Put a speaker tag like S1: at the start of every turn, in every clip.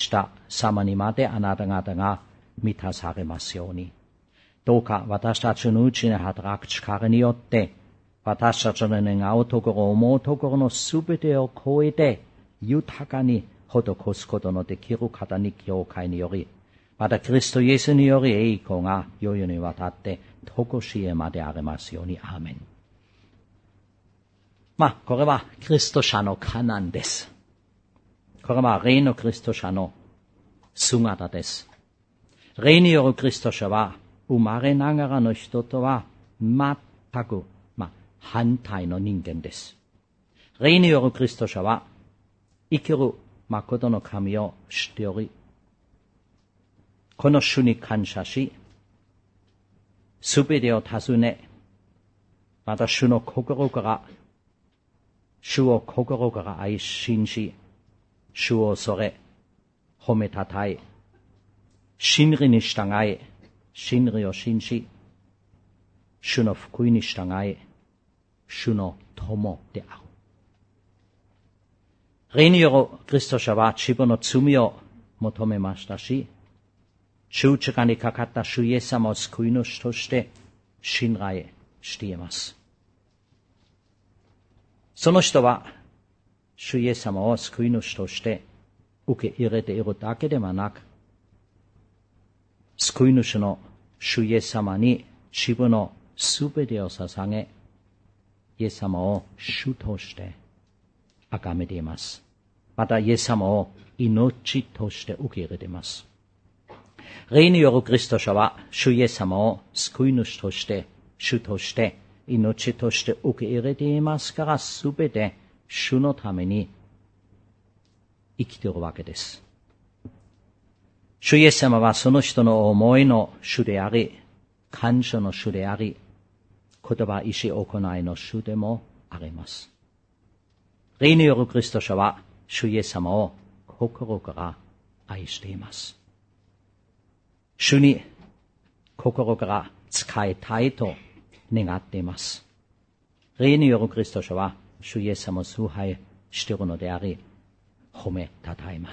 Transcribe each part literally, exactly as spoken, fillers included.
S1: した様にまであなた方が満たされますように。どうか私たちのうちに働く力によって、私たちの願うところ、思うところのすべてを超えて、豊かに施すことのできる方に教会により、またキリストイエスにより栄光が世々にわたって、とこしえまでありますように。アーメン。まあ、これはキリスト者のカナンです。これは霊のキリスト者の姿です。霊によるキリスト者は、生まれながらの人とは全く、まあ、反対の人間です。霊によるキリスト者は、生きる誠の神を知っており、この主に感謝し、すべてを尋ね、また主の心から、主を心から愛信し、主を恐れ、褒めたたえ、真理に従い、真理を信じ、主の福音に従い、主の友である。霊によるキリスト者は自分の罪を求めましたし、十字架にかかった主イエス様を救い主として信頼しています。その人は、主イエス様を救い主として受け入れているだけではなく、救い主の主イエス様に自分のすべてを捧げ、イエス様を主として崇めています。またイエス様を命として受け入れています。霊によるキリスト者は、主イエス様を救い主として、主として、命として受け入れていますから、すべて主のために生きているわけです。主イエス様はその人の思いの主であり、感謝の主であり、言葉、意志、行いの主でもあります。霊によるキリスト者は、主イエス様を心から愛しています。主に心から仕えたいと願っています。霊によるキリスト者は、主イエス様を崇拝しているのであり、褒めたたえます。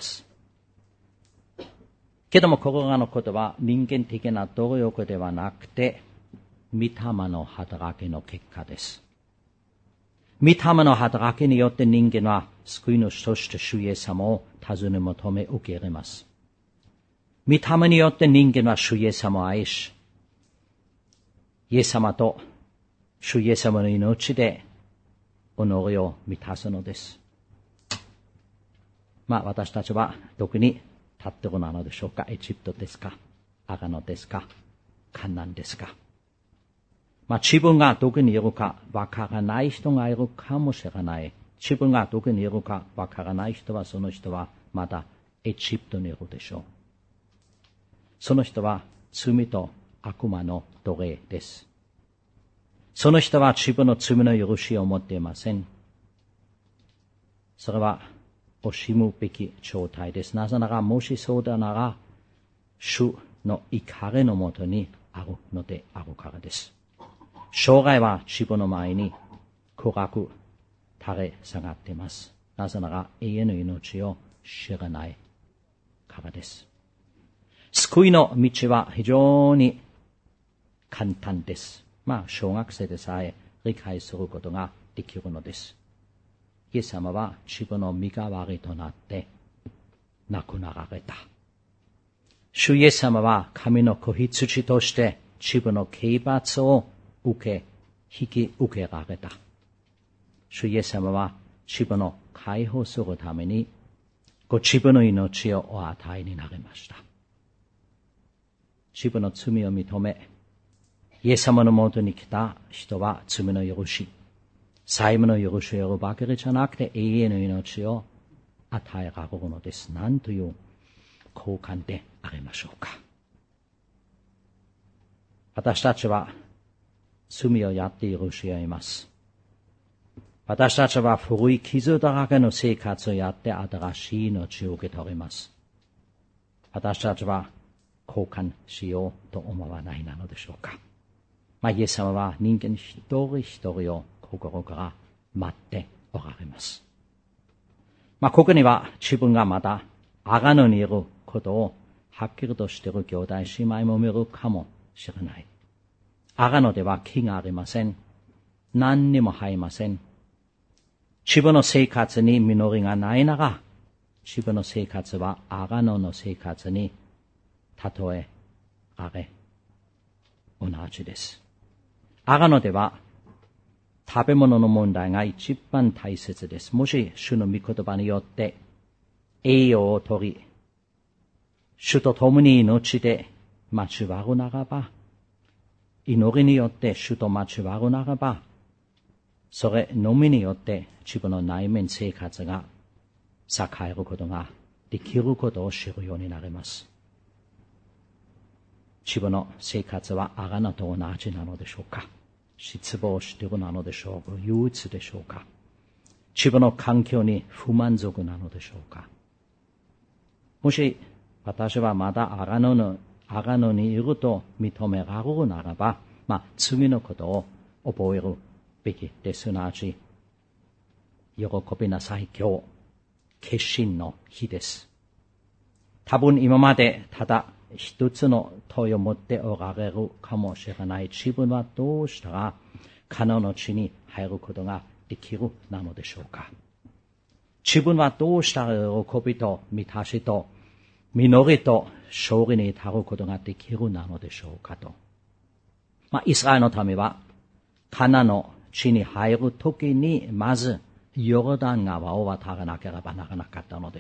S1: けども、これらのことは人間的な努力ではなくて、御霊の働きの結果です。御霊の働きによって人間は救い主として主イエス様を尋ね求め受け入れます。御霊によって人間は主イエス様を愛し、イエス様と主イエス様の命で己を満たすのです。まあ私たちはどこに立っているのでしょうか。エジプトですか、アガノですか、カナンですか。まあ自分がどこにいるかわからない人がいるかもしれない。自分がどこにいるかわからない人は、その人はまだエジプトにいるでしょう。その人は罪と悪魔の奴隷です。その人は自分の罪の許しを持っていません。それは惜しむべき状態です。なぜなら、もしそうだなら、主の怒りのもとにあるのであるからです。生涯は自分の前に暗く垂れ下がっています。なぜなら、永遠の命を知らないからです。救いの道は非常に簡単です。まあ、小学生でさえ理解することができるのです。イエス様は自分の身代わりとなって亡くなられた。主イエス様は神の子羊として自分の刑罰を受け、引き受けられた。主イエス様は自分の解放するためにご自分の命をお与えになりました。自分の罪を認め、イエス様のもとに来た人は罪の許し、債務の許しを得るばかりじゃなくて永遠の命を与えられるのです。なんという交換でありましょうか。私たちは罪をやって許し合います。私たちは古い傷だらけの生活をやって新しい命を受け取ります。私たちは交換しようと思わないなのでしょうか。まあ、イエス様は人間一人一人を心から待っておられます。まあ、ここには自分がまだ赤のにいることをはっきりとしている兄弟姉妹も見るかもしれない。赤のでは木がありません。何にも生えません。自分の生活に実りがないなら、自分の生活は赤のの生活に例えあれ、同じです。赤のでは食べ物の問題が一番大切です。もし主の御言葉によって栄養を取り、主と共に命で交わるならば、祈りによって主と交わるならば、それのみによって自分の内面生活が栄えることができることを知るようになります。自分の生活は赤のと同じなのでしょうか。失望しているなのでしょうか。憂鬱でしょうか。自分の環境に不満足なのでしょうか。もし私はまだ赤のの赤のにいると認められるならば、まあ、次のことを覚えるべきです。すなわち、喜びなさい今日、決心の日です。多分今までただ一つの問いを持っておられるかもしれない。自分はどうしたらカナンの地に入ることができるなのでしょうか。自分はどうしたら喜びと満たしと実りと勝利に至ることができるなのでしょうかと。まあ、イスラエルのためはカナンの地に入るときにまずヨルダン川を渡らなければならなかったのです。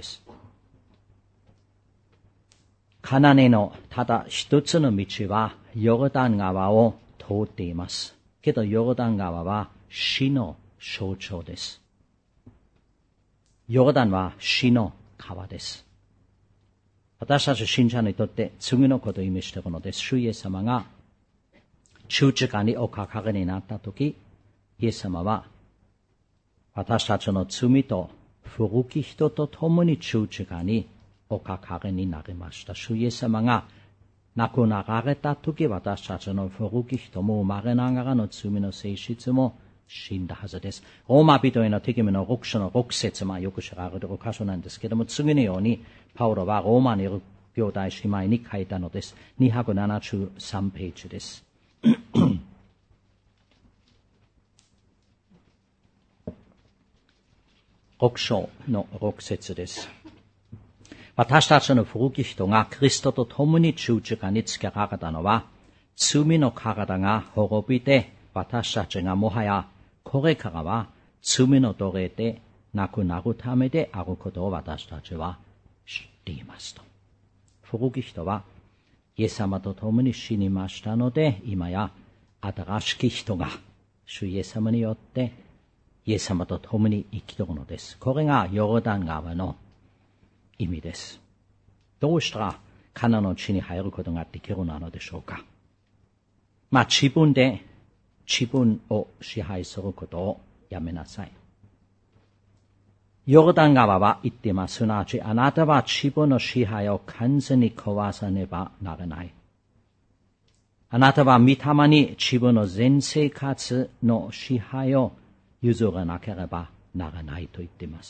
S1: カナンへのただ一つの道はヨルダン川を通っています。けどヨルダン川は死の象徴です。ヨルダンは死の川です。私たち信者にとって次のことを意味しているのです。主イエス様が十字架におかかりになったとき、イエス様は私たちの罪と古き人と共に十字架におかかりになりました。主イエス様が亡くなられたとき、私たちの古き人も生まれながらの罪の性質も死んだはずです。ローマ人への手紙のろく章のろく節、まあよく知られる箇所なんですけれども、次のようにパウロはローマにいる兄弟姉妹に書いたのです。にひゃくななじゅうさんページです。ろく章のろく節です。私たちの古き人がキリストと共に十字架につけられたのは、罪の体が滅びて、私たちがもはやこれからは罪の奴隷でなくなるためであることを私たちは知っていますと。古き人はイエス様と共に死にましたので、今や新しき人が主イエス様によってイエス様と共に生きているのです。これがヨルダン川の意味です。どうしたらカナンの地に入ることができるのでしょうか。まあ自分で自分を支配することをやめなさい。ヨルダン川は言っています。すなわちあなたは自分の支配を完全に壊さねばならない。あなたは御霊に自分の全生活の支配を譲らなければならないと言っています。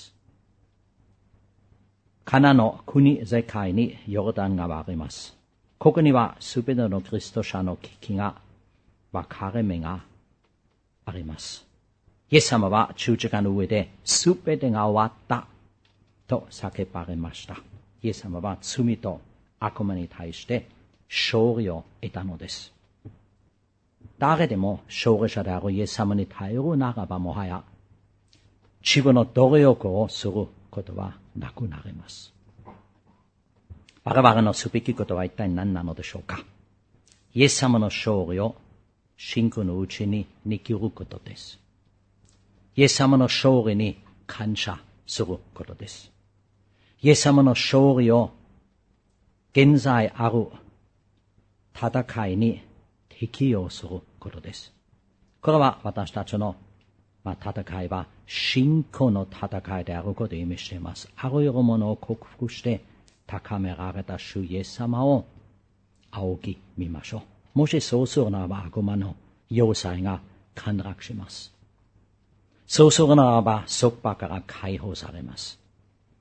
S1: カナンの国世界にヨルダン川があります。ここにはすべてのキリスト者の危機が分かれ目があります。イエス様は十字架の上で全てが終わったと叫ばれました。イエス様は罪と悪魔に対して勝利を得たのです。誰でも勝利者であるイエス様に頼るならば、もはや自分の努力をすることはなくなります。我々のすべきことは一体何なのでしょうか。イエス様の勝利を信仰のうちに握ることです。イエス様の勝利に感謝することです。イエス様の勝利を現在ある戦いに適用することです。これは私たちの、まあ、戦いは信仰の戦いであることを意味しています。あらゆるものを克服して高められた主イエス様を仰ぎ見ましょう。もしそうするならば悪魔の要塞が陥落します。そうするならば束縛から解放されます。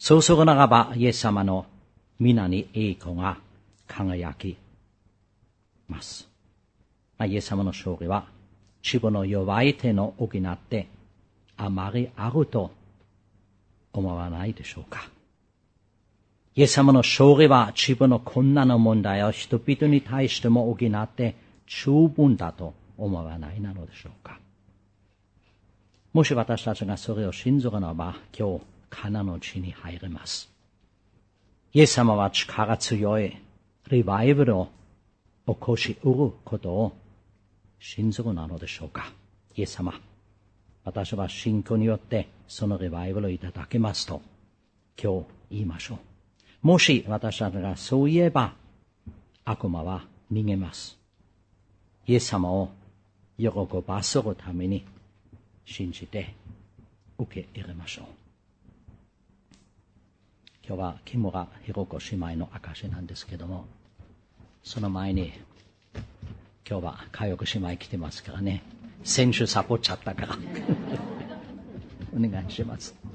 S1: そうするならば、イエス様の皆に栄光が輝きます。まあ、イエス様の勝利は、自分の弱い点を補ってあまりあると思わないでしょうか。イエス様の勝利は自分の困難の問題を人々に対しても補って十分だと思わないなのでしょうか。もし私たちがそれを信ずるならば、今日、カナンの地に入れます。イエス様は力強いリバイバルを起こし得ることを信ずるなのでしょうか。イエス様、私は信仰によってそのリバイバルをいただけますと、今日言いましょう。もし私たちがそう言えば、悪魔は逃げます。イエス様を喜ばせるために信じて受け入れましょう。今日は木村弘子姉妹の証なんですけども、その前に今日は佳代子姉妹来てますからね、先週サボっちゃったからお願いします。